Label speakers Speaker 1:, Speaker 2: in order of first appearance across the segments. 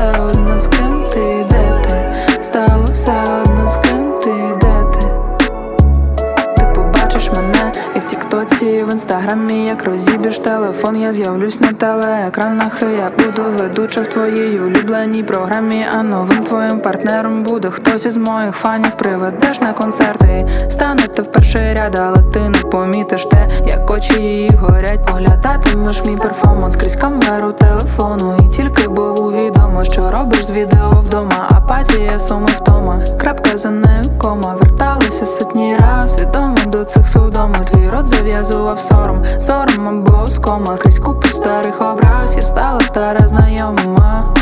Speaker 1: все одно з ким ти, де ти. Стало все одно з ким ти, де ти. Ти побачиш мене і в тіктоці, і в інстаграмі. Як розіб'єш телефон, я з'явлюсь на телеекранах. І я буду ведуча в твоїй улюбленій програмі. А новим твоїм партнером буде хтось із моїх фанів. Приведеш на концерти і станете в перший ряд, але ти не помітиш те, як очі її горять. Поглядатимеш мій перформанс крізь камеру телефону. І тільки Богу відомо, що робиш з відео вдома. Апатія, суми, втома, крапка за нею кома. Верталися сотні раз, свідомо до цих судом. І твій рот зав'язував сором, сором або оскома. Крізь купу старих образ я стала стара знайома.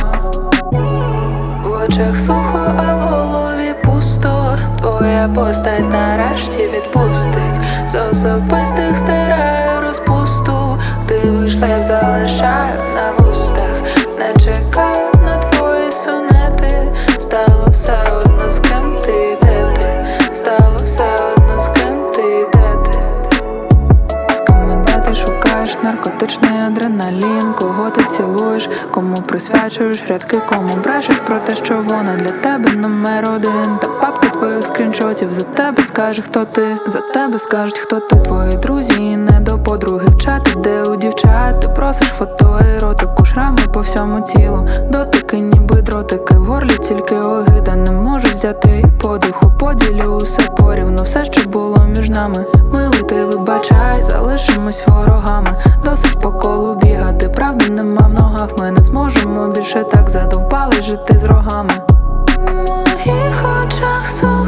Speaker 1: В очах сухо, а в голові пусто. Твоя постать нарешті відпустить. З особистих стираю розпусту. Ти вийшла і залишаю на вустах. Не чекаю на твої сонети. Стало все одно з ким ти, де ти. Стало все одно з ким ти, де ти. З ким де ти шукаєш наркотичний адреналін. Кого ти цілуєш, кому присвячуєш рядки, кому брешеш про те, що вона для тебе номер один. Та папка твоїх скріншотів за тебе скаже, хто ти. За тебе скажуть, хто ти. Твої друзі і не до подруги в чати, де у дівчат ти просиш фото еротику, шрами по всьому тілу, дотики ніби дротики. В горлі тільки огида, не можу взяти і подиху. Поділю усе порівну, все, що було між нами. Милий, ти вибачай, залишимось ворогами. Досить по колу бігати, правди нема в ногах. Ми не зможемо більше так, задовбали жити з рогами. У моїх очах сон.